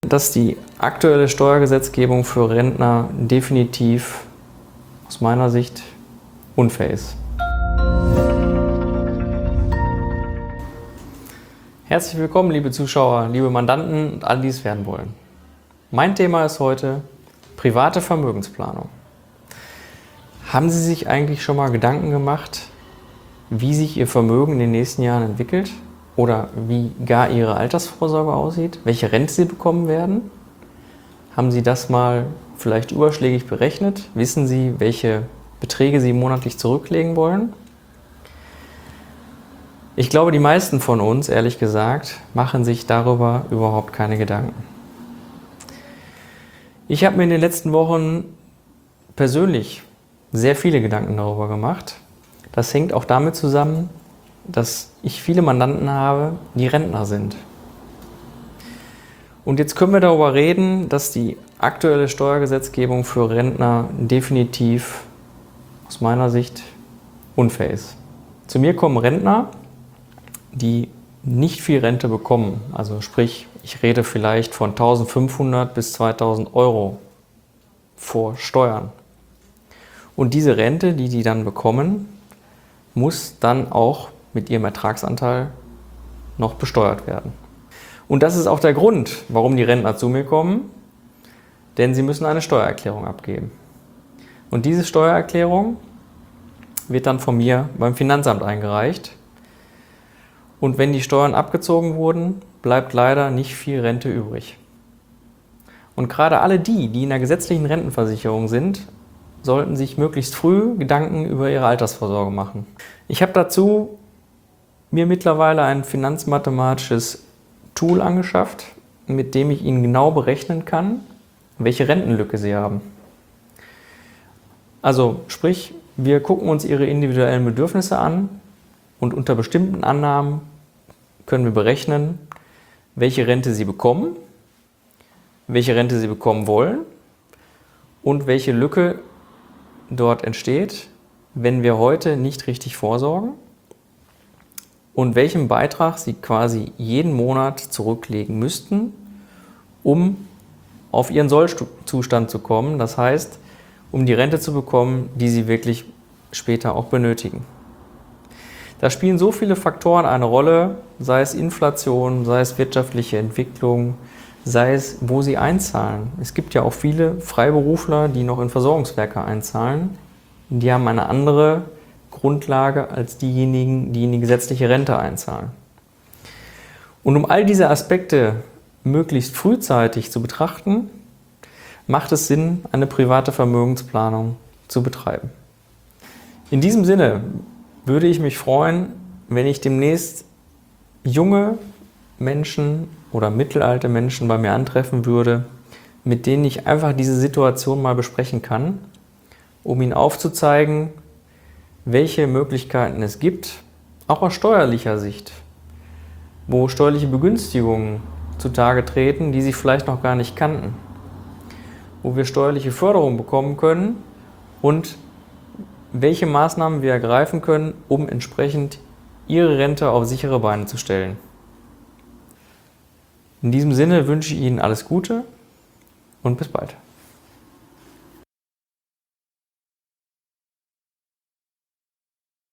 Dass die aktuelle Steuergesetzgebung für Rentner definitiv aus meiner Sicht unfair ist. Herzlich willkommen, liebe Zuschauer, liebe Mandanten und alle, die es werden wollen. Mein Thema ist heute private Vermögensplanung. Haben Sie sich eigentlich schon mal Gedanken gemacht, wie sich Ihr Vermögen in den nächsten Jahren entwickelt? Oder wie gar Ihre Altersvorsorge aussieht, welche Rente Sie bekommen werden? Haben Sie das mal vielleicht überschlägig berechnet? Wissen Sie, welche Beträge Sie monatlich zurücklegen wollen? Ich glaube, die meisten von uns, ehrlich gesagt, machen sich darüber überhaupt keine Gedanken. Ich habe mir in den letzten Wochen persönlich sehr viele Gedanken darüber gemacht. Das hängt auch damit zusammen, dass ich viele Mandanten habe, die Rentner sind. Und jetzt können wir darüber reden, dass die aktuelle Steuergesetzgebung für Rentner definitiv aus meiner Sicht unfair ist. Zu mir kommen Rentner, die nicht viel Rente bekommen. Also sprich, ich rede vielleicht von 1.500 bis 2.000 Euro vor Steuern. Und diese Rente, die die dann bekommen, muss dann auch mit ihrem Ertragsanteil noch besteuert werden. Und das ist auch der Grund, warum die Rentner zu mir kommen, denn sie müssen eine Steuererklärung abgeben. Und diese Steuererklärung wird dann von mir beim Finanzamt eingereicht. Und wenn die Steuern abgezogen wurden, bleibt leider nicht viel Rente übrig. Und gerade alle die in der gesetzlichen Rentenversicherung sind, sollten sich möglichst früh Gedanken über ihre Altersvorsorge machen. Ich habe dazu mir mittlerweile ein finanzmathematisches Tool angeschafft, mit dem ich Ihnen genau berechnen kann, welche Rentenlücke Sie haben. Also sprich, wir gucken uns Ihre individuellen Bedürfnisse an und unter bestimmten Annahmen können wir berechnen, welche Rente Sie bekommen, welche Rente Sie bekommen wollen und welche Lücke dort entsteht, wenn wir heute nicht richtig vorsorgen und welchen Beitrag Sie quasi jeden Monat zurücklegen müssten, um auf Ihren Sollzustand zu kommen. Das heißt, um die Rente zu bekommen, die Sie wirklich später auch benötigen. Da spielen so viele Faktoren eine Rolle, sei es Inflation, sei es wirtschaftliche Entwicklung, sei es, wo Sie einzahlen. Es gibt ja auch viele Freiberufler, die noch in Versorgungswerke einzahlen. Die haben eine andere Grundlage als diejenigen, die in die gesetzliche Rente einzahlen. Und um all diese Aspekte möglichst frühzeitig zu betrachten, macht es Sinn, eine private Vermögensplanung zu betreiben. In diesem Sinne würde ich mich freuen, wenn ich demnächst junge Menschen oder mittelalte Menschen bei mir antreffen würde, mit denen ich einfach diese Situation mal besprechen kann, um ihnen aufzuzeigen, welche Möglichkeiten es gibt, auch aus steuerlicher Sicht, wo steuerliche Begünstigungen zutage treten, die sie vielleicht noch gar nicht kannten, wo wir steuerliche Förderung bekommen können und welche Maßnahmen wir ergreifen können, um entsprechend Ihre Rente auf sichere Beine zu stellen. In diesem Sinne wünsche ich Ihnen alles Gute und bis bald.